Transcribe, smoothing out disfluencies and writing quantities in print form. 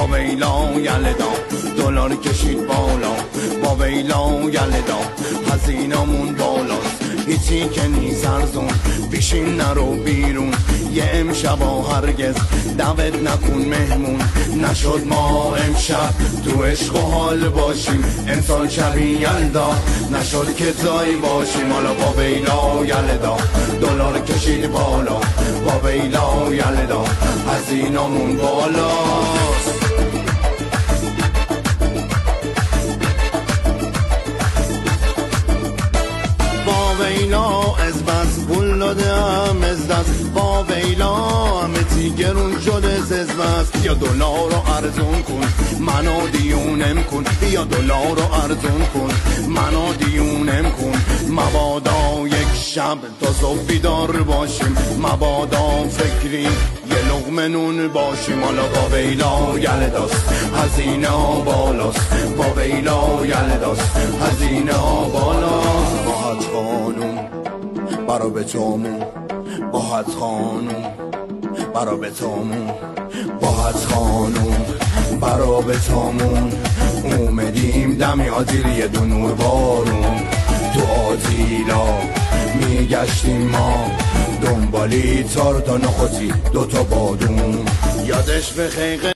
با ویلا یلدا دلار کشید بالا، با ویلا یلدا هزینمون بالاست، هیچی که نیست ارزون، پیشین نرو بیرون، یه امشبا هرگز دعوت نکن مهمون. نشد ما امشب تو عشق و حال باشیم، امسال شبی یلدا نشد که جایی باشیم. حالا با ویلا یلدا دلار کشید بالا، با ویلا یلدا هزینمون بالاست. با ویلا از بس پول دادم از دست، با ویلا همه چی گرون شده از بس. یا دلار رو ارزون کن منو دیونم کن، یا دلار رو ارزون کن منو دیونم کن. مبادا یک شب تا صبح بیدار باشیم، مبادا فکری یه لقمه نون باشیم. حالا با ویلا یلداست هزینه ها بالاست، با ویلا یلداست هزینه ها بالاست. باهات خانوم برا به تومون، باهات خانوم برا به تومون، باهات خانوم برا به تومون. اومدیم دمی آتیل یه دو نور بارون، تو آتیلا میگشتیم ما دنبالی تار تا نخوتی دوتا بادون. یادش بخیر